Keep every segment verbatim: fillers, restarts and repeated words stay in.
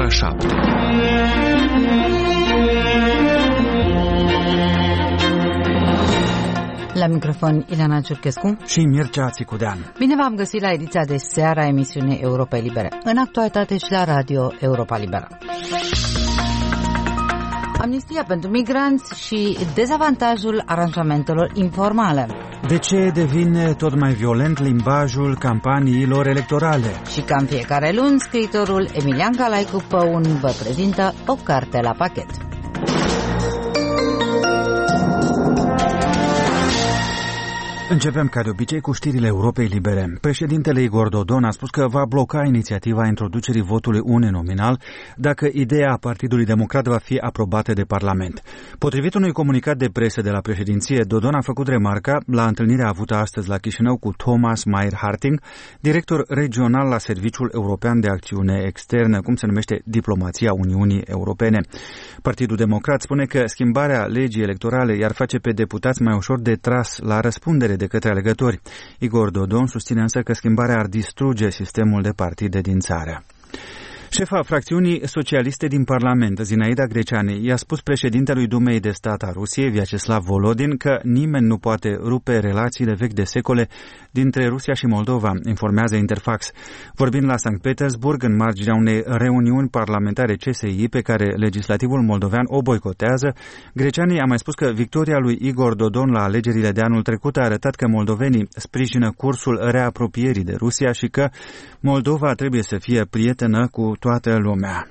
ora șapte. La microfon Ileana Ciurchescu și Mircea Țicudean. Bine v-am găsit la ediția de seară a emisiunii Europa Libere, în actualitate și la Radio Europa Liberă. Amnistia pentru migranți și dezavantajul aranjamentelor informale. De ce devine tot mai violent limbajul campaniilor electorale? Și ca în fiecare luni, scriitorul Emilian Calaicu Păun vă prezintă o carte la pachet. Începem ca de obicei cu știrile Europei Libere. Președintele Igor Dodon a spus că va bloca inițiativa introducerii votului uninominal dacă ideea Partidului Democrat va fi aprobată de Parlament. Potrivit unui comunicat de presă de la președinție, Dodon a făcut remarca la întâlnirea avută astăzi la Chișinău cu Thomas Mayer-Harting, director regional la Serviciul European de Acțiune Externă, cum se numește diplomația Uniunii Europene. Partidul Democrat spune că schimbarea legii electorale i-ar face pe deputați mai ușor de tras la răspundere de către alegători. Igor Dodon susține însă că schimbarea ar distruge sistemul de partide din țară. Șefa fracțiunii socialiste din Parlament, Zinaida Greceanu, i-a spus președintelui Dumei de Stat a Rusiei, Vyacheslav Volodin, că nimeni nu poate rupe relațiile vechi de secole dintre Rusia și Moldova, informează Interfax. Vorbind la Sankt Petersburg, în marginea unei reuniuni parlamentare C S I pe care legislativul moldovean o boicotează, Greceanu a mai spus că victoria lui Igor Dodon la alegerile de anul trecut a arătat că moldovenii sprijină cursul reapropierii de Rusia și că Moldova trebuie să fie prietenă cu toată lumea.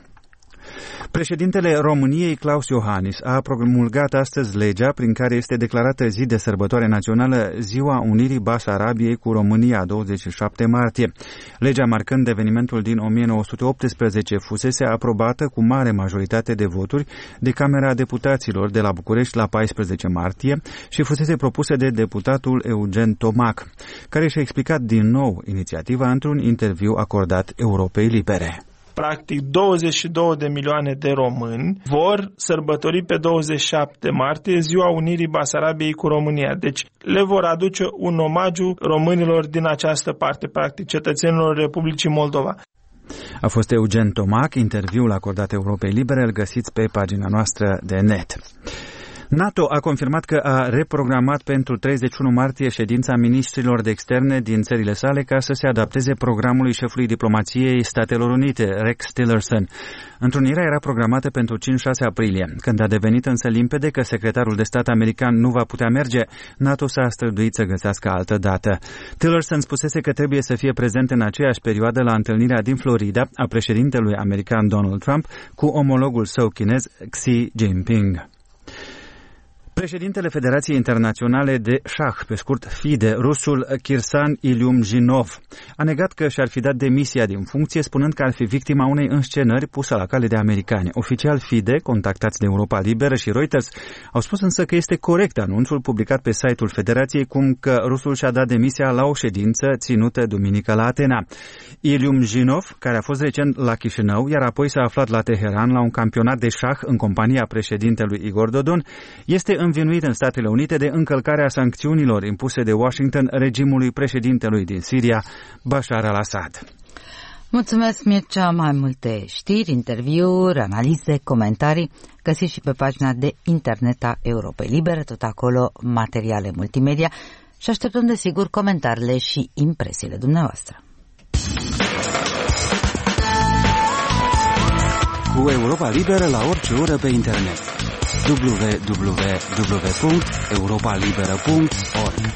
Președintele României, Klaus Iohannis, a promulgat astăzi legea prin care este declarată zi de sărbătoare națională Ziua Unirii Basarabiei cu România, douăzeci și șapte martie. Legea, marcând evenimentul din o mie nouă sute optsprezece, fusese aprobată cu mare majoritate de voturi de Camera Deputaților de la București la paisprezece martie și fusese propusă de deputatul Eugen Tomac, care și-a explicat din nou inițiativa într-un interviu acordat Europei Libere. Practic douăzeci și două de milioane de români vor sărbători pe douăzeci și șapte martie Ziua Unirii Basarabiei cu România. Deci le vor aduce un omagiu românilor din această parte, practic cetățenilor Republicii Moldova. A fost Eugen Tomac, interviul acordat Europei Libere, îl găsiți pe pagina noastră de net. NATO a confirmat că a reprogramat pentru treizeci și unu martie ședința ministrilor de externe din țările sale ca să se adapteze programului șefului diplomației Statelor Unite, Rex Tillerson. Întrunirea era programată pentru cinci șase aprilie. Când a devenit însă limpede că secretarul de stat american nu va putea merge, NATO s-a străduit să găsească altă dată. Tillerson spusese că trebuie să fie prezent în aceeași perioadă la întâlnirea din Florida a președintelui american Donald Trump cu omologul său chinez Xi Jinping. Președintele Federației Internaționale de Șah, pe scurt FIDE, rusul Kirsan Ilyumzhinov, a negat că și-ar fi dat demisia din funcție, spunând că ar fi victima unei înscenări pusă la cale de americani. Oficial FIDE, contactați de Europa Liberă și Reuters, au spus însă că este corect anunțul publicat pe site-ul Federației, cum că rusul și-a dat demisia la o ședință ținută duminică la Atena. Ilyumzhinov, care a fost recent la Chișinău, iar apoi s-a aflat la Teheran la un campionat de șah în compania președintelui Igor Dodon, este învinuit în Statele Unite de încălcarea sancțiunilor impuse de Washington regimului președintelui din Siria, Bashar al-Assad. Mulțumesc, Mircea. Mai multe știri, interviuri, analize, comentarii găsiți și pe pagina de internet a Europei Libere, tot acolo materiale multimedia și așteptăm desigur comentariile și impresiile dumneavoastră. Cu Europa Liberă la orice oră pe internet. w w w punct europa liberă punct org.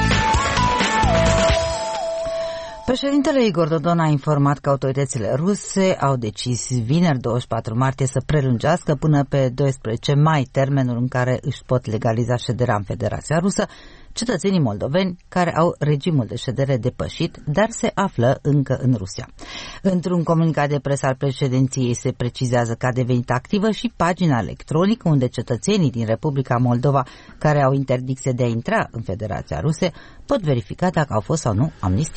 Președintele Igor Dodon a informat că autoritățile ruse au decis vineri douăzeci și patru martie să prelungească până pe doisprezece mai termenul în care își pot legaliza șederea în Federația Rusă cetățenii moldoveni care au regimul de ședere depășit, dar se află încă în Rusia. Într-un comunicat de presă al președinției se precizează că a devenit activă și pagina electronică unde cetățenii din Republica Moldova care au interdicție de a intra în Federația Rusă pot verifica dacă au fost sau nu amnistiați.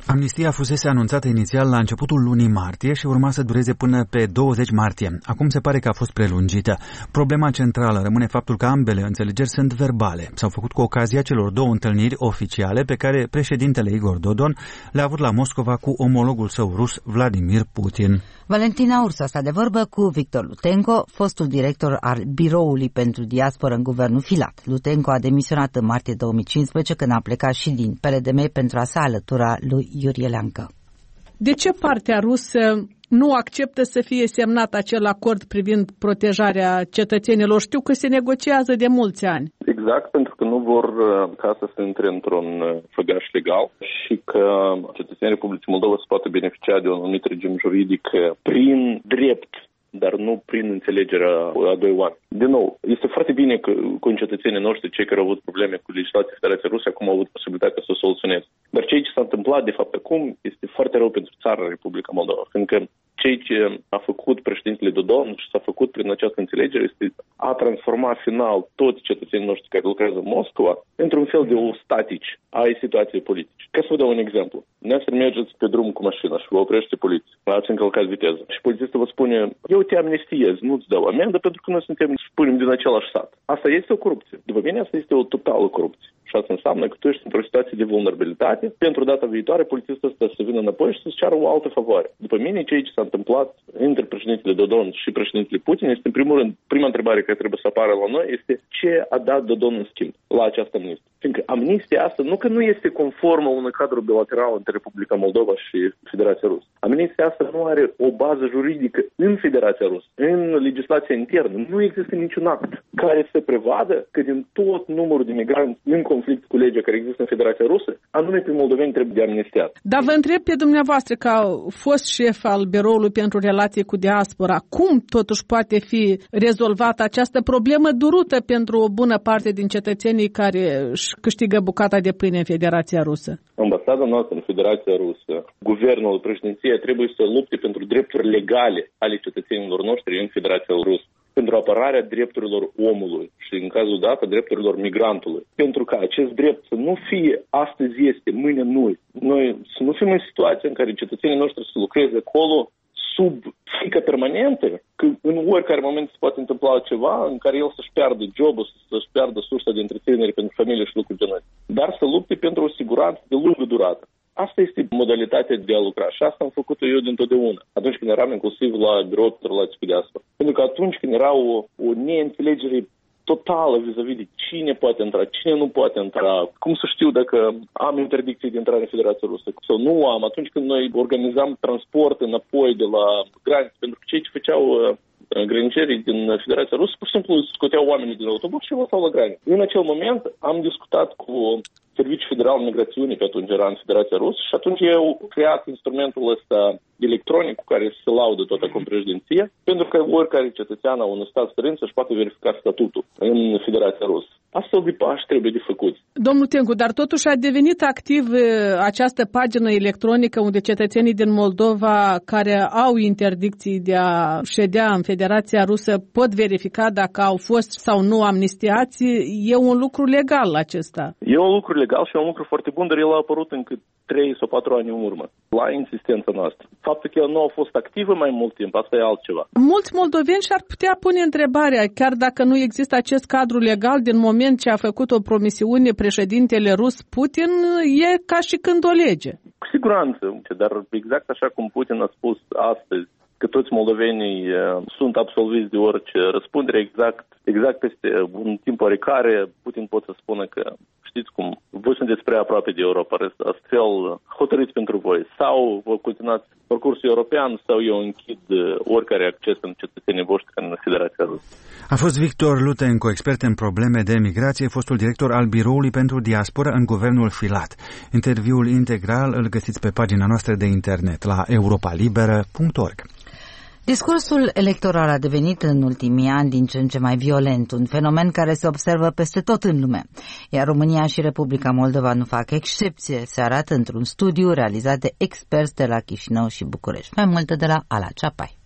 Amnistia fusese anunțată inițial la începutul lunii martie și urma să dureze până pe douăzeci martie. Acum se pare că a fost prelungită. Problema centrală rămâne faptul că ambele înțelegeri sunt verbale. S-au făcut cu ocazia celor două întâlniri oficiale pe care președintele Igor Dodon le-a avut la Moscova cu omologul său rus Vladimir Putin. Valentina Ursu a stat de vorbă cu Victor Lutenko, fostul director al Biroului pentru Diasporă în guvernul Filat. Lutenko a demisionat în martie două mii cincisprezece când a plecat și din P L D M pentru a se alătura lui Iurie Leancă. De ce partea rusă nu acceptă să fie semnat acel acord privind protejarea cetățenilor? Știu că se negociază de mulți ani. Exact, pentru că nu vor ca să se intre într-un făgaș legal și că cetățenii Republicii Moldova să poată beneficia de un anumit regim juridic prin drept, dar nu prin înțelegerea a doi oameni. Din nou, este foarte bine că concetățenii noștri, cei care au avut probleme cu legislația Federației Ruse, acum au avut posibilitatea să o soluționeze. Dar ceea ce s-a întâmplat, de fapt, acum, este foarte rău pentru țara Republica Moldova, fiindcă ceea ce a făcut președintele Dodon și s-a făcut prin această înțelegere este a transforma final toți cetățenii noștri care lucrează în Moscova într-un fel de ostatici ai situației politice. Ca să vă dau un exemplu. Dumneavoastră mergeți pe drum cu mașina și vă oprește poliția. Ați încălcat viteză. Și polițistul vă spune, eu te amnestiez, nu-ți dau amendă pentru că noi suntem, spunem, din același sat. Asta este o corupție. După mine, asta este o totală corupție. Și asta înseamnă că tu ești într-o situație de vulnerabilitate. Pentru data viitoare, polițistul ăsta să vină înapoi și să-ți ceară o altă favoare. După mine, ceea ce s-a întâmplat între președintele Dodon și președintele Putin este, în primul rând, prima întrebare care trebuie să apară la noi este ce a dat Dodon în schimb la această amnistie. Fiindcă amnistia asta nu că nu este conformă unui cadru bilateral între Republica Moldova și Federația Rusă. Amnistia asta nu are o bază juridică în Federația Rusă, în legislația internă. Nu există niciun act care să prevadă că din tot numărul de migranți în conflict cu legea care există în Federația Rusă, anume pe moldoveni trebuie de amnistiat. Dar vă întreb pe dumneavoastră, ca fost șef al Biroului pentru Relații cu Diaspora, cum totuși poate fi rezolvată această problemă durută pentru o bună parte din cetățenii care își câștigă bucata de pâine în Federația Rusă? Ambasada noastră în Federația Rusă, guvernul, președinția trebuie să lupte pentru drepturi legale ale cetățenilor noștri în Federația Rusă, pentru apărarea drepturilor omului și, în cazul dat, a drepturilor migrantului. Pentru ca acest drept să nu fie astăzi este, mâine nu. Noi să nu fim în situația în care cetățenii noștri să lucreze acolo sub frică permanentă, că în oricare moment se poate întâmpla ceva în care el să-și piardă jobul, să-și piardă sursa de întreținere pentru familie și lucruri genul. Dar să lupte pentru o siguranță de lungă durată. Asta este modalitatea de a lucra și asta am făcut-o eu dintotdeauna, atunci când eram inclusiv la Biroul de Relații cu Diaspora. Pentru că atunci când era o, o neînțelegere totală vis-a-vis de cine poate intra, cine nu poate intra, cum să știu dacă am interdicții de intrare în Federația Rusă sau nu am, atunci când noi organizam transport înapoi de la graniță, pentru că cei ce făceau granicerii din Federația Rusă pur și simplu scoteau oamenii din autobuz și lăsau la graniță. În acel moment am discutat cu Serviciul Federal Migrațiunii, pe atunci era în Federația Rusă, și atunci eu creat instrumentul ăsta electronic cu care se laudă tot acum președinție, pentru că oricare cetățean a unui stat străin să-și poate verifica statutul în Federația Rusă. Astfel de pași trebuie de făcut. Domnul Tencu, dar totuși a devenit activ această pagină electronică unde cetățenii din Moldova care au interdicții de a ședea în Federația Rusă pot verifica dacă au fost sau nu amnistiați. E un lucru legal acesta. E un lucru legal și e un lucru foarte bun, dar el a apărut încă trei sau patru ani în urmă, la insistența noastră. Faptul că el nu a fost activă mai mult timp, asta e altceva. Mulți moldoveni și-ar putea pune întrebarea, chiar dacă nu există acest cadru legal, din moment ce a făcut o promisiune președintele rus Putin, e ca și când o lege. Cu siguranță, dar exact așa cum Putin a spus astăzi, că toți moldovenii uh, sunt absolviți de orice răspundere, exact, exact peste un timp oarecare, Putin pot să spună că, știți cum, voi sunteți prea aproape de Europa, astfel hotărâți pentru voi. Sau vă continuați parcursul european, sau eu închid oricare acces în cetățenii voștri în Federația Rusă. A fost Victor Lutenko, expert în probleme de migrație, fostul director al Biroului pentru Diaspora în guvernul Filat. Interviul integral îl găsiți pe pagina noastră de internet la europa liberă punct org. Discursul electoral a devenit în ultimii ani din ce în ce mai violent, un fenomen care se observă peste tot în lume. Iar România și Republica Moldova nu fac excepție, se arată într-un studiu realizat de experți de la Chișinău și București. Mai multe de la Ala Ceapai.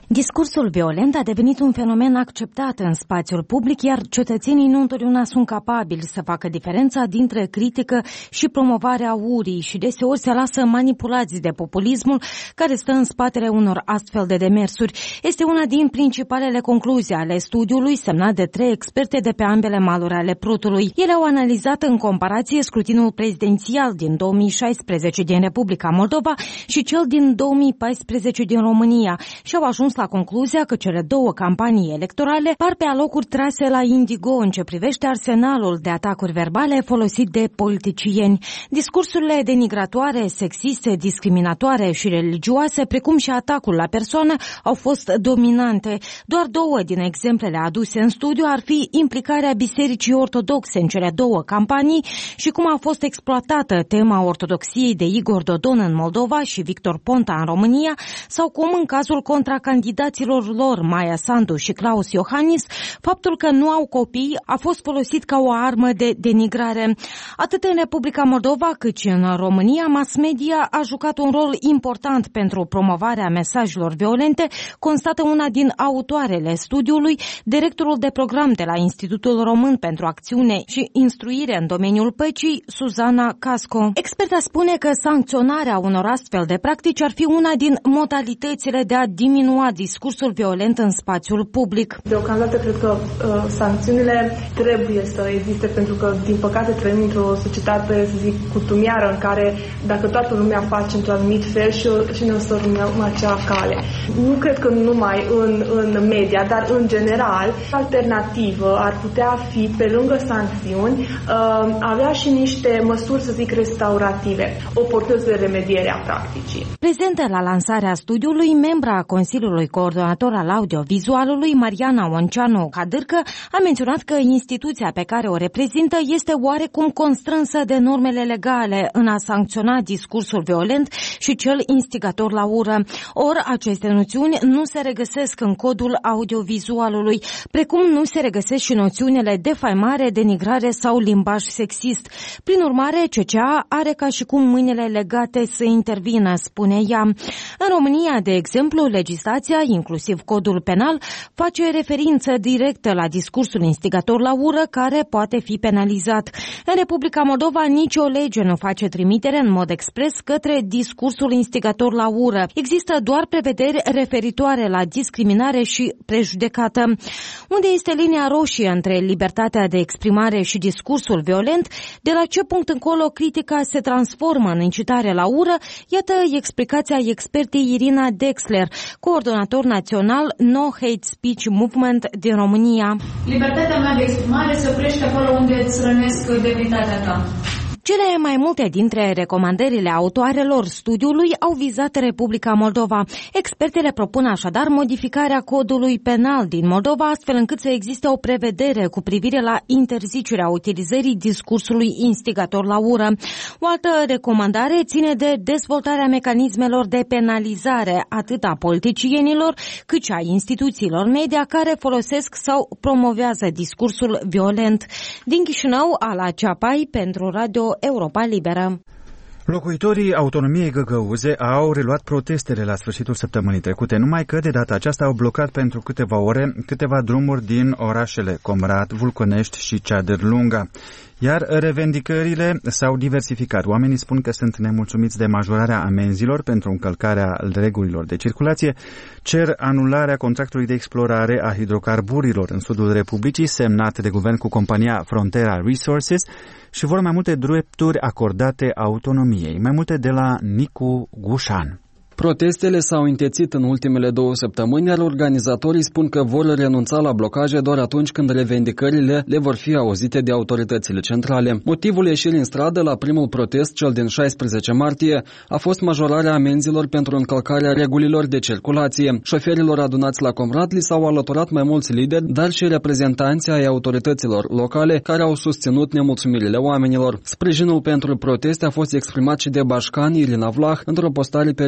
Discursul violent a devenit un fenomen acceptat în spațiul public, iar cetățenii nu întotdeauna sunt capabili să facă diferența dintre critică și promovarea urii și deseori se lasă manipulați de populismul care stă în spatele unor astfel de demersuri. Este una din principalele concluzii ale studiului semnat de trei experte de pe ambele maluri ale Prutului. Ele au analizat în comparație scrutinul prezidențial din două mii șaisprezece din Republica Moldova și cel din două mii paisprezece din România și au ajuns la concluzia că cele două campanii electorale par pe alocuri trase la indigo în ce privește arsenalul de atacuri verbale folosit de politicieni. Discursurile denigratoare, sexiste, discriminatoare și religioase, precum și atacul la persoană, au fost dominante. Doar două din exemplele aduse în studiu ar fi implicarea Bisericii Ortodoxe în cele două campanii și cum a fost exploatată tema ortodoxiei de Igor Dodon în Moldova și Victor Ponta în România, sau cum în cazul contracandidaților lor, Maia Sandu și Claus Iohannis, faptul că nu au copii a fost folosit ca o armă de denigrare. Atât în Republica Moldova cât și în România, mass media a jucat un rol important pentru promovarea mesajelor violente, constată una din autoarele studiului, directorul de program de la Institutul Român pentru Acțiune și Instruire în domeniul păcii, Suzana Casco. Experta spune că sancționarea unor astfel de practici ar fi una din modalitățile de a diminua discursul violent în spațiul public. Deocamdată cred că uh, sancțiunile trebuie să existe pentru că, din păcate, trăim într-o societate, să zic, cutumiară în care dacă toată lumea face într-un anumit fel și, și ne o să urmăm acea cale. Nu cred că numai în, în media, dar în general, alternativă ar putea fi, pe lângă sancțiuni, uh, avea și niște măsuri, să zic, restaurative, oportunități de remediere a practicii. Prezentă la lansarea studiului, membra Consiliului Coordonator al Audiovizualului, Mariana Onceanu Cadârcă, a menționat că instituția pe care o reprezintă este oarecum constrânsă de normele legale în a sancționa discursul violent și cel instigator la ură. Or, aceste noțiuni nu se regăsesc în codul audiovizualului, precum nu se regăsesc și noțiunile defăimare, denigrare sau limbaj sexist. Prin urmare, C C A are ca și cum mâinile legate să intervină, spune ea. În România, de exemplu, legislația, inclusiv codul penal, face referință directă la discursul instigator la ură care poate fi penalizat. În Republica Moldova, nicio lege nu face trimitere în mod expres către discursul instigator la ură. Există doar prevederi referitoare la discriminare și prejudecată. Unde este linia roșie între libertatea de exprimare și discursul violent? De la ce punct încolo critica se transformă în incitare la ură? Iată explicația expertei Irina Dexler, coordonator național No Hate Speech Movement din România. Libertatea mea de exprimare se oprește acolo unde îți rănesc demnitatea ta. Cele mai multe dintre recomandările autoarelor studiului au vizat Republica Moldova. Expertele propun așadar modificarea codului penal din Moldova, astfel încât să existe o prevedere cu privire la interzicerea utilizării discursului instigator la ură. O altă recomandare ține de dezvoltarea mecanismelor de penalizare atât a politicienilor cât și a instituțiilor media care folosesc sau promovează discursul violent. Din Chișinău, Ala Ceapai pentru Radio Europa Liberă. Locuitorii autonomiei găgăuze au reluat protestele la sfârșitul săptămânii trecute, numai că de data aceasta au blocat pentru câteva ore câteva drumuri din orașele Comrat, Vulcănești și Ceadârlunga. Iar revendicările s-au diversificat. Oamenii spun că sunt nemulțumiți de majorarea amenzilor pentru încălcarea regulilor de circulație, cer anularea contractului de explorare a hidrocarburilor în sudul Republicii, semnat de guvern cu compania Frontera Resources, și vor mai multe drepturi acordate autonomiei. Mai multe de la Nicu Gușan. Protestele s-au întețit în ultimele două săptămâni, iar organizatorii spun că vor renunța la blocaje doar atunci când revendicările le vor fi auzite de autoritățile centrale. Motivul ieșirii în stradă la primul protest, cel din șaisprezece martie, a fost majorarea amenzilor pentru încălcarea regulilor de circulație. Șoferilor adunați la Comrat li s-au alăturat mai mulți lideri, dar și reprezentanții ai autorităților locale care au susținut nemulțumirile oamenilor. Sprijinul pentru proteste a fost exprimat și de Bașcan Irina Vlah într-o postare pe rețelele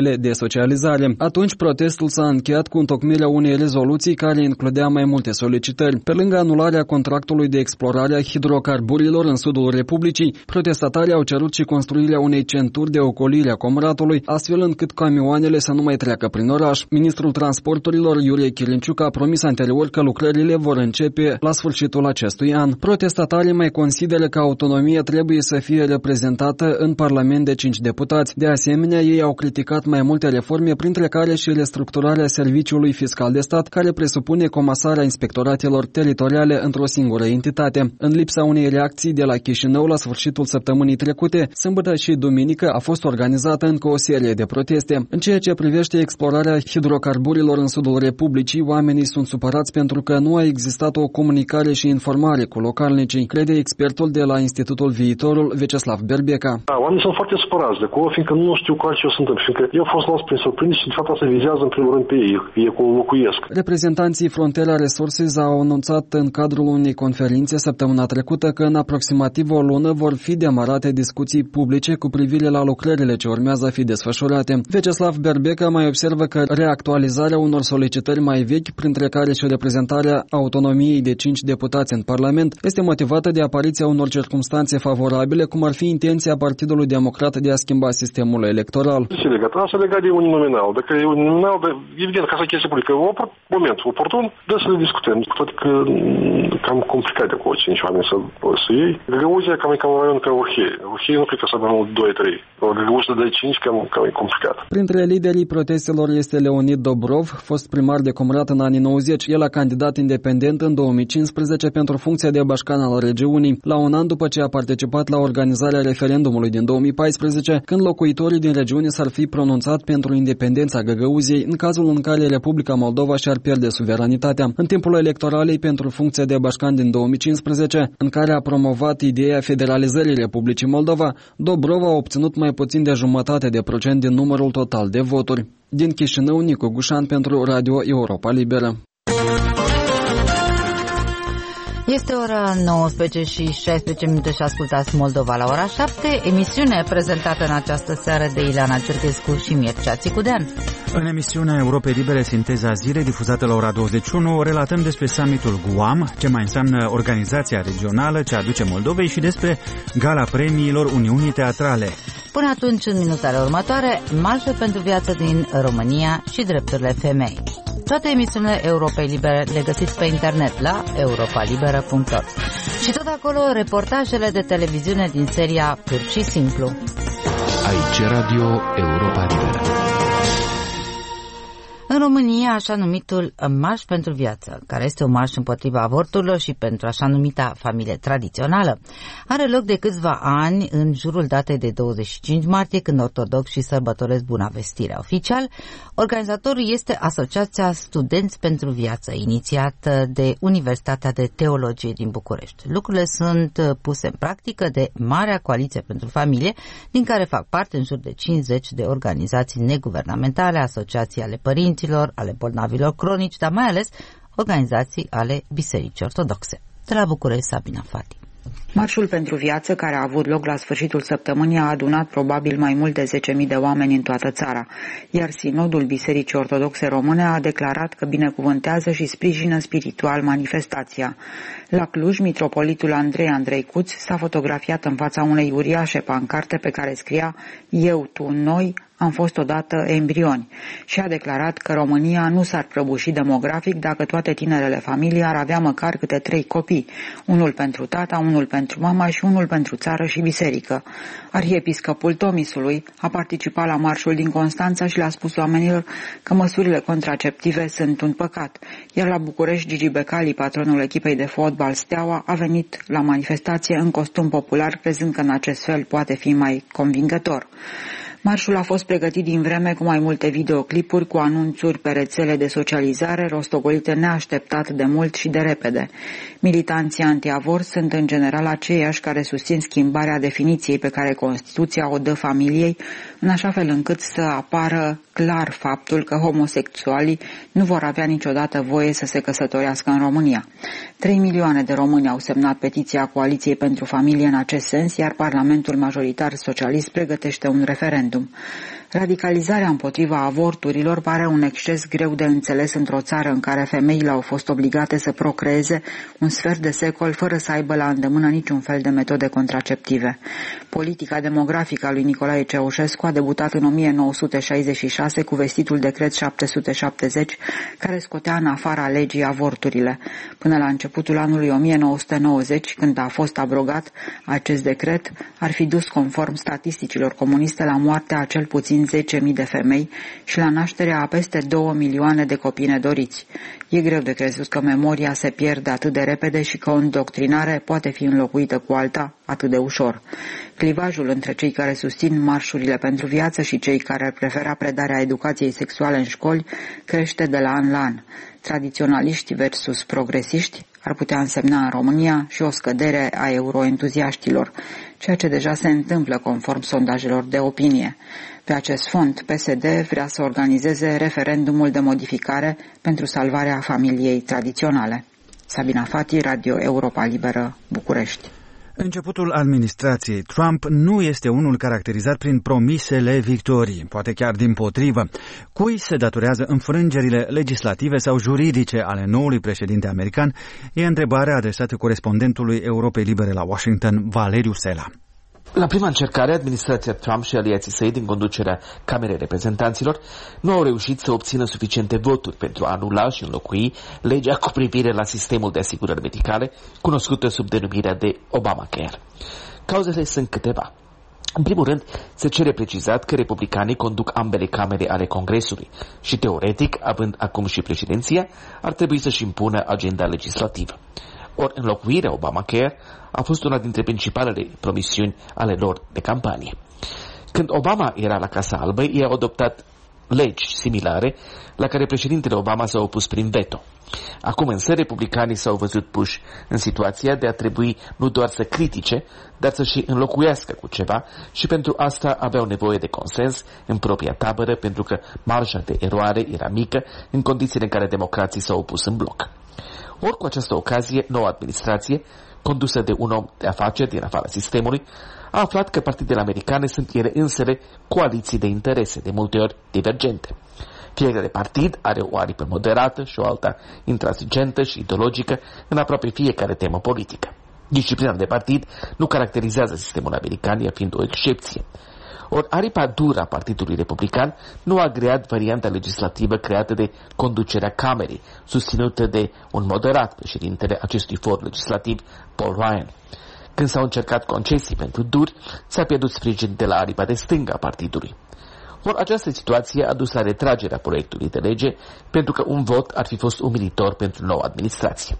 rețelele de socializare. Atunci protestul s-a încheiat cu întocmirea unei rezoluții care includea mai multe solicitări. Pe lângă anularea contractului de explorare a hidrocarburilor în sudul Republicii, protestatarii au cerut și construirea unei centuri de ocolire a Comratului, astfel încât camioanele să nu mai treacă prin oraș. Ministrul Transporturilor Iurie Chirinciuc a promis anterior că lucrările vor începe la sfârșitul acestui an. Protestatarii mai consideră că autonomia trebuie să fie reprezentată în Parlament de cinci deputați. De asemenea, ei au criticat mai multe reforme, printre care și restructurarea Serviciului Fiscal de Stat, care presupune comasarea inspectoratelor teritoriale într-o singură entitate. În lipsa unei reacții de la Chișinău la sfârșitul săptămânii trecute, sâmbătă și duminică a fost organizată încă o serie de proteste. În ceea ce privește explorarea hidrocarburilor în sudul Republicii, oamenii sunt supărați pentru că nu a existat o comunicare și informare cu localnicii, crede expertul de la Institutul Viitorul, Veceslav Berbeca. Da, oamenii sunt foarte supărați de acolo, fiindcă nu știu cu ce o să întâmple, fiindcă eu am fost luat prin surprindere și de fapt asta vizează în primul rând pe ei, ei acolo locuiesc. Reprezentanții Frontera Resources au anunțat în cadrul unei conferințe săptămâna trecută că în aproximativ o lună vor fi demarate discuții publice cu privire la lucrările ce urmează a fi desfășurate. Veceslav Berbeca mai observă că reactualizarea unor solicitări mai vechi, printre care și reprezentarea autonomiei de cinci deputați în Parlament, este motivată de apariția unor circumstanțe favorabile, cum ar fi intenția Partidului Democrat de a schimba sistemul electoral. Se legat, asta legat de uninominal. Dacă e uninominal, evident, ca să chestie publică, moment oportun, dă să le discutăm. Cu toate că cam complicat de acolo cinci oameni să, să iei. Găgăuzia cam e ca un raion ca Orhei. Orhei nu cred că să avem doi trei. Găgăuzia de cinci cam, cam e complicat. Printre liderii protestelor este Leonid Dobrov, fost primar de Comrat în anii nouăzeci. El a candidat independent în două mii cincisprezece pentru funcția de bașcan al regiunii, la un an după ce a participat la organizarea referendumului din două mii paisprezece, când locuitorii din regiune s-ar fi pronunțat pentru independența Găgăuziei, în cazul în care Republica Moldova și-ar pierde suveranitatea. În timpul electoralei pentru funcția de bașcan din două mii cincisprezece, în care a promovat ideea federalizării Republicii Moldova, Dobrov a obținut mai puțin de jumătate de procent din numărul total de voturi. Din Chișinău, Nicu Gușan pentru Radio Europa Liberă. Este ora nouăsprezece și șaisprezece minute și ascultați Moldova la ora șapte, emisiune prezentată în această seară de Ileana Cerchescu și Mircea Țicudean. În emisiunea Europei Libere Sinteza Zilei, difuzată la ora douăzeci și unu, relatăm despre summitul Guam, ce mai înseamnă organizația regională ce aduce Moldovei și despre gala premiilor Uniunii Teatrale. Până atunci, în minutele următoare, marșul pentru viață din România și drepturile femei. Toate emisiunile Europei Libere le găsiți pe internet la europa liberă punct org. Și tot acolo reportajele de televiziune din seria Pur și Simplu. Aici Radio Europa Liberă. În România, așa numitul Marș pentru Viață, care este un marș împotriva avorturilor și pentru așa numita familie tradițională, are loc de câțiva ani în jurul datei de douăzeci și cinci martie, când ortodoxi sărbătoresc Buna Vestire. Oficial, organizatorul este Asociația Studenți pentru Viață, inițiată de Universitatea de Teologie din București. Lucrurile sunt puse în practică de Marea Coaliție pentru Familie, din care fac parte în jur de cincizeci de organizații neguvernamentale, asociații ale părinților, ale bolnavilor cronici, dar mai ales organizații ale Bisericii Ortodoxe. De la București, Sabina Fati. Marșul pentru viață, care a avut loc la sfârșitul săptămânii, a adunat probabil mai mult de zece mii de oameni în toată țara, iar Sinodul Bisericii Ortodoxe Române a declarat că binecuvântează și sprijină spiritual manifestația. La Cluj, mitropolitul Andrei Andreicuț s-a fotografiat în fața unei uriașe pancarte pe care scria "Eu, tu, noi, am fost odată embrioni" și a declarat că România nu s-ar prăbuși demografic dacă toate tinerele familii ar avea măcar câte trei copii, unul pentru tata, unul pentru mama și unul pentru țară și biserică. Arhiepiscopul Tomisului a participat la marșul din Constanța și le-a spus oamenilor că măsurile contraceptive sunt un păcat, iar la București Gigi Becali, patronul echipei de fotbal Steaua, a venit la manifestație în costum popular, crezând că în acest fel poate fi mai convingător. Marșul a fost pregătit din vreme cu mai multe videoclipuri cu anunțuri pe rețele de socializare rostogolite neașteptat de mult și de repede. Militanții antiavort sunt în general aceiași care susțin schimbarea definiției pe care Constituția o dă familiei, în așa fel încât să apară clar faptul că homosexualii nu vor avea niciodată voie să se căsătorească în România. Trei milioane de români au semnat petiția Coaliției pentru Familie în acest sens, iar Parlamentul majoritar socialist pregătește un referendum. referendum. Radicalizarea împotriva avorturilor pare un exces greu de înțeles într-o țară în care femeile au fost obligate să procreeze un sfert de secol fără să aibă la îndemână niciun fel de metode contraceptive. Politica demografică a lui Nicolae Ceaușescu a debutat în o mie nouă sute șaizeci și șase cu vestitul decret șapte sute șaptezeci, care scotea în afara legii avorturile. Până la începutul anului o mie nouă sute nouăzeci, când a fost abrogat, acest decret ar fi dus, conform statisticilor comuniste, la moartea a cel puțin zece mii de femei și la nașterea a peste două milioane de copii nedoriți. E greu de crezut că memoria se pierde atât de repede și că o îndoctrinare poate fi înlocuită cu alta atât de ușor. Clivajul între cei care susțin marșurile pentru viață și cei care ar prefera predarea educației sexuale în școli crește de la an la an. Tradiționaliști versus progresiști ar putea însemna în România și o scădere a euroentuziaștilor, ceea ce deja se întâmplă conform sondajelor de opinie. Pe acest fond, P S D vrea să organizeze referendumul de modificare pentru salvarea familiei tradiționale. Sabina Fati, Radio Europa Liberă, București. Începutul administrației Trump nu este unul caracterizat prin promisele victorii, poate chiar dimpotrivă. Cui se datorează înfrângerile legislative sau juridice ale noului președinte american? E întrebarea adresată corespondentului Europei Libere la Washington, Valeriu Sela. La prima încercare, administrația Trump și aliații săi din conducerea Camerei Reprezentanților nu au reușit să obțină suficiente voturi pentru a anula și înlocui legea cu privire la sistemul de asigurări medicale, cunoscută sub denumirea de Obamacare. Cauzele sunt câteva. În primul rând, se cere precizat că republicanii conduc ambele camere ale Congresului și, teoretic, având acum și președinția, ar trebui să-și impună agenda legislativă. Ori înlocuirea Obamacare a fost una dintre principalele promisiuni ale lor de campanie. Când Obama era la Casa Albă, ei au adoptat legi similare la care președintele Obama s-a opus prin veto. Acum însă republicanii s-au văzut puși în situația de a trebui nu doar să critique, dar să și înlocuiască cu ceva și pentru asta aveau nevoie de consens în propria tabără, pentru că marja de eroare era mică în condițiile în care democrații s-au opus în bloc. Ori cu această ocazie, noua administrație, condusă de un om de afaceri din afara sistemului, a aflat că partidele americane sunt ele însele coaliții de interese, de multe ori divergente. Fiecare partid are o aripă moderată și o alta intransigentă și ideologică în aproape fiecare temă politică. Disciplina de partid nu caracterizează sistemul american, ea fiind o excepție. Ori aripa dură a Partidului Republican nu a creat varianta legislativă creată de conducerea Camerei, susținută de un moderat președintele acestui for legislativ, Paul Ryan. Când s-au încercat concesii pentru duri, s-a pierdut sprijin de la aripa de stânga a partidului. Ori această situație a dus la retragerea proiectului de lege, pentru că un vot ar fi fost umilitor pentru noua administrație.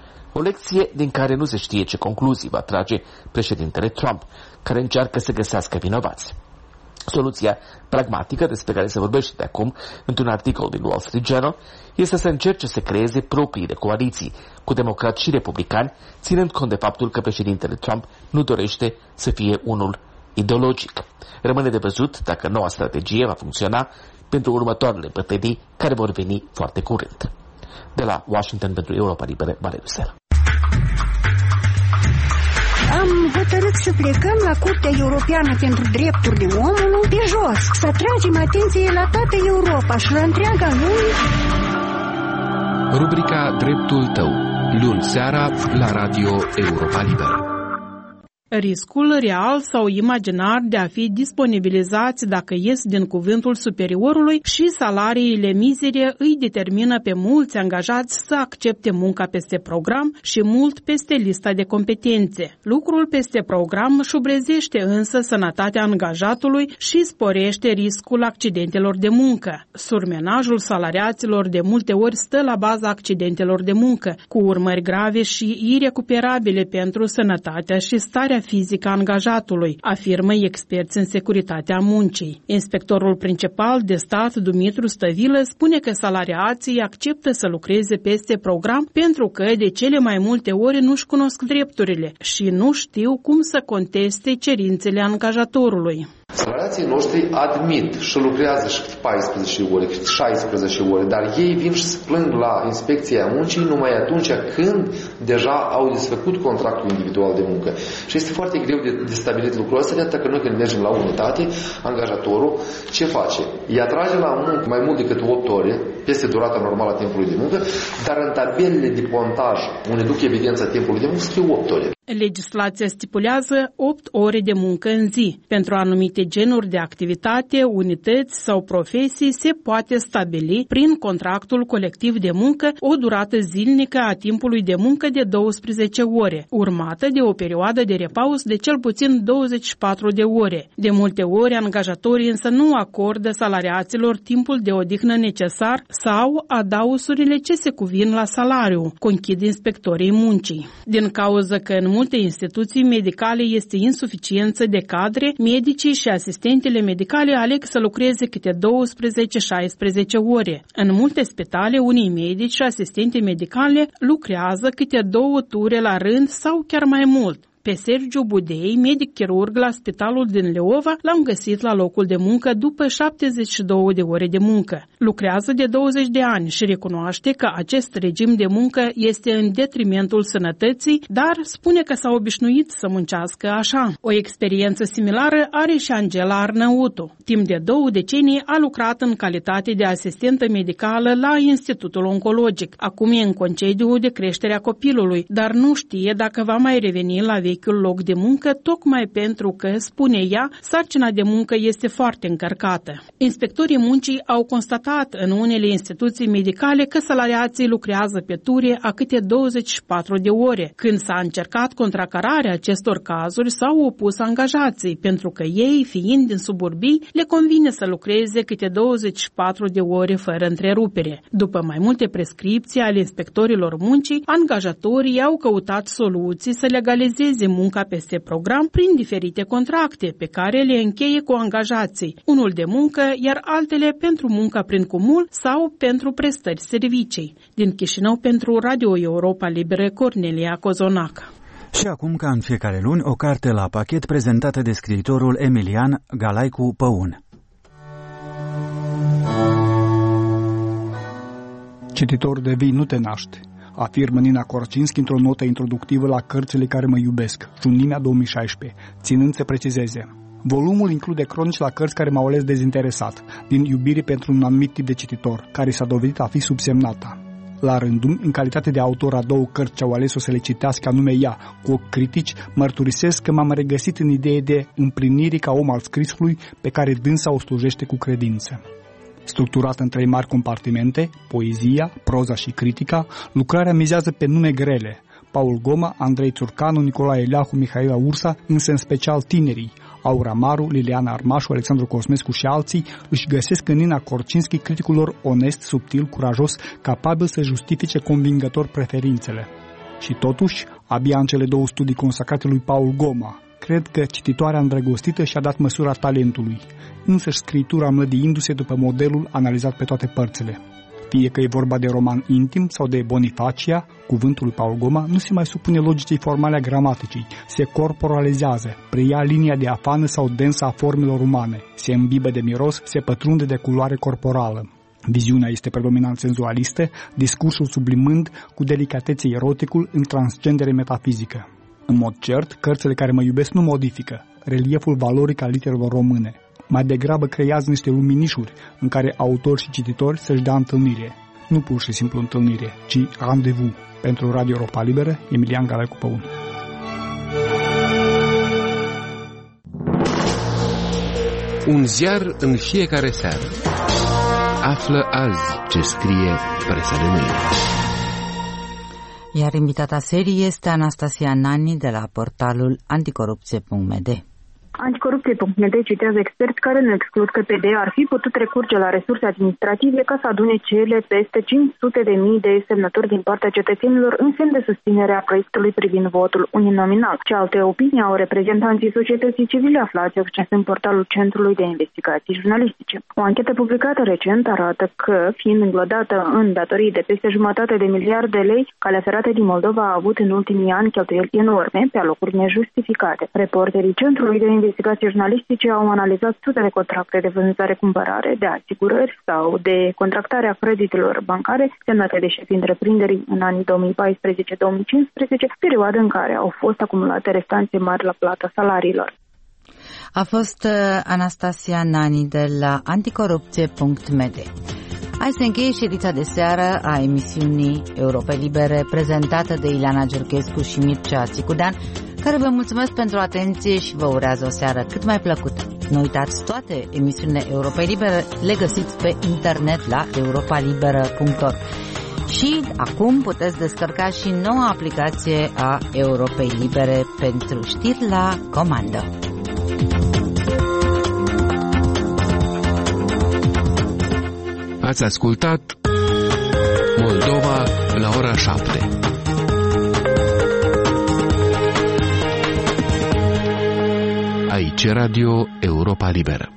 O lecție din care nu se știe ce concluzii va trage președintele Trump, care încearcă să găsească vinovați. Soluția pragmatică despre care se vorbește de acum într-un articol din Wall Street Journal este să încerce să creeze propriile coaliții cu democrați și republicani, ținând cont de faptul că președintele Trump nu dorește să fie unul ideologic. Rămâne de văzut dacă noua strategie va funcționa pentru următoarele bătălii care vor veni foarte curând. De la Washington pentru Europa Liberă, Valeriu Sela. Am hotărât să plecăm la Curtea Europeană pentru Drepturile Omului pe jos, să atragem atenție la toată Europa și la întreaga lume. Rubrica Dreptul tău, luni seara la Radio Europa Liberă. Riscul real sau imaginar de a fi disponibilizați dacă ies din cuvântul superiorului și salariile mizere îi determină pe mulți angajați să accepte munca peste program și mult peste lista de competențe. Lucrul peste program șubrezește însă sănătatea angajatului și sporește riscul accidentelor de muncă. Surmenajul salariaților de multe ori stă la baza accidentelor de muncă, cu urmări grave și irecuperabile pentru sănătatea și starea fizică a angajatului, afirmă experți în securitatea muncii. Inspectorul principal de stat, Dumitru Stăvilă, spune că salariații acceptă să lucreze peste program pentru că de cele mai multe ori nu-și cunosc drepturile și nu știu cum să conteste cerințele angajatorului. Salariații noștri admit și lucrează și paisprezece ore, șaisprezece ore, dar ei vin și se plâng la inspecția muncii numai atunci când deja au desfăcut contractul individual de muncă. Și este foarte greu de, de stabilit lucrul ăsta, de atât că noi când mergem la unitate, angajatorul ce face? Îi atrage la muncă mai mult decât opt ore, peste durata normală a timpului de muncă, dar în tabelele de pontaj, unde duc evidența timpului de muncă, scrie opt ore. Legislația stipulează opt ore de muncă în zi. Pentru anumite genuri de activitate, unități sau profesii se poate stabili prin contractul colectiv de muncă o durată zilnică a timpului de muncă de douăsprezece ore, urmată de o perioadă de repaus de cel puțin douăzeci și patru de ore. De multe ori, angajatorii însă nu acordă salariaților timpul de odihnă necesar sau adausurile ce se cuvin la salariu, conchid inspectorii muncii. Din cauza că în multe instituții medicale este insuficiență de cadre, medicii și asistentele medicale aleg să lucreze câte douăsprezece șaisprezece ore. În multe spitale, unii medici și asistente medicale lucrează câte două ture la rând sau chiar mai mult. Pe Sergiu Budei, medic chirurg la spitalul din Leova, l-am găsit la locul de muncă după șaptezeci și două de ore de muncă. Lucrează de douăzeci de ani și recunoaște că acest regim de muncă este în detrimentul sănătății, dar spune că s-a obișnuit să muncească așa. O experiență similară are și Angela Arnautu. Timp de două decenii a lucrat în calitate de asistentă medicală la Institutul Oncologic. Acum e în concediu de creșterea copilului, dar nu știe dacă va mai reveni la vechiul loc de muncă, tocmai pentru că, spune ea, sarcina de muncă este foarte încărcată. Inspectorii muncii au constatat în unele instituții medicale că salariații lucrează pe ture a câte douăzeci și patru de ore. Când s-a încercat contracararea acestor cazuri, s-au opus angajații, pentru că ei, fiind din suburbii, le convine să lucreze câte douăzeci și patru de ore fără întrerupere. După mai multe prescripții ale inspectorilor muncii, angajatorii au căutat soluții să legalizeze munca peste program prin diferite contracte pe care le încheie cu angajații, unul de muncă, iar altele pentru munca prin cumul sau pentru prestări servicii. Din Chișinău pentru Radio Europa Liberă, Cornelia Cozonac. Și acum, ca în fiecare luni, o carte la pachet prezentată de scriitorul Emilian Galaicu Păun. Cititor de vii nu te naște, afirmă Nina Korczynski într-o notă introductivă la Cărțile care mă iubesc, Junimea două mii șaisprezece, ținând să precizeze. Volumul include cronici la cărți care m-au ales dezinteresat, din iubire pentru un anumit tip de cititor, care s-a dovedit a fi subsemnata. La rândul, în calitate de autor a două cărți ce au ales-o să le citească anume ea, cu ochi critici, mărturisesc că m-am regăsit în idee de împlinire ca om al scrisului pe care dânsa o slujește cu credință. Structurată în trei mari compartimente, poezia, proza și critica, lucrarea mizează pe nume grele. Paul Goma, Andrei Țurcanu, Nicolae Leahu, Mihaela Ursa, însă în special tinerii. Aura Maru, Liliana Armașu, Alexandru Cosmescu și alții își găsesc în Nina Korczynski criticul lor onest, subtil, curajos, capabil să justifice convingător preferințele. Și totuși, abia în cele două studii consacrate lui Paul Goma, cred că cititoarea îndrăgostită și-a dat măsura talentului, însăși scriitura mlădiindu-se după modelul analizat pe toate părțile. Fie că e vorba de roman intim sau de Bonifacia, cuvântul lui Paul Goma nu se mai supune logicii formale a gramaticii, se corporalizează, preia linia de afană sau densă a formelor umane, se îmbibă de miros, se pătrunde de culoare corporală. Viziunea este predominant senzualistă, discursul sublimând cu delicatețe eroticul în transcendere metafizică. În mod cert, cărțile care mă iubesc nu modifică relieful valoric al literelor române. Mai degrabă creează niște luminișuri în care autori și cititori să-și dea întâlnire. Nu pur și simplu întâlnire, ci rendezvous. Pentru Radio Europa Liberă, Emilian Galaicu Păun. Un ziar în fiecare seară. Află azi ce scrie presa de mâine. Iar invitata serii este Anastasia Nani de la portalul anticorupție punct m d. Anticorupție punct m d citează experți care nu exclud că P D ar fi putut recurge la resurse administrative ca să adune cele peste cinci sute de mii de semnături din partea cetățenilor în semn de susținere a proiectului privind votul uninominal. Ce alte opinii au reprezentanții societății civile aflați în portalul Centrului de Investigații Jurnalistice. O anchetă publicată recent arată că, fiind înglodată în datorii de peste jumătate de miliard de lei, Calea Ferată din Moldova a avut în ultimii ani cheltuieli enorme pe alocuri nejustificate. Reporterii Centrului de investigații jurnalistice au analizat sute de contracte de vânzare-cumpărare, de asigurări sau de contractare a creditelor bancare semnate de șefii întreprinderii în anii două mii paisprezece două mii cincisprezece, perioadă în care au fost acumulate restanțe mari la plata salariilor. A fost Anastasia Nani de la anticorupție punct m d. Hai să încheie ședința de seară a emisiunii Europe Libere, prezentată de Ileana Gerchescu și Mircea Țicudean, care vă mulțumesc pentru atenție și vă urează o seară cât mai plăcută. Nu uitați, toate emisiunile Europe Libere le găsiți pe internet la europa liberă punct org. Și acum puteți descărca și noua aplicație a Europei Libere pentru știri la comandă. Ați ascultat Moldova la ora șapte. Aici Radio Europa Liberă.